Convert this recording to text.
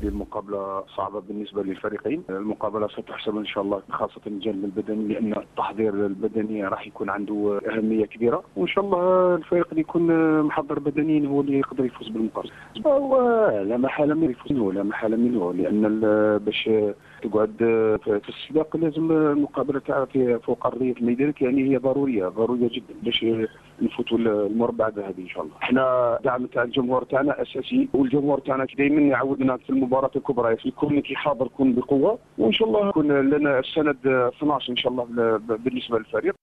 المقابلة صعبة بالنسبة للفريقين. المقابلة ستحسم إن شاء الله، خاصة الجانب البدني، لأن التحضير البدني راح يكون عنده أهمية كبيرة، وإن شاء الله الفريق اللي يكون محضر بدنيا هو اللي يقدر يفوز بالمقابلة. لا محالة من يفوز، لا محالة منه، لأن باش تقعد في السباق لازم المقابلة تاع فوق أرضية الميدان، يعني هي ضرورية جدا باش نفوتوا المربع الذهبي إن شاء الله. احنا دعم تاع الجمهور تاعنا أساسي، والجمهور تاعنا دائما يعودنا في المباراة الكبرى يكون كي حاضر يكون بقوة، وإن شاء الله يكون لنا السند 12 إن شاء الله بالنسبة للفريق.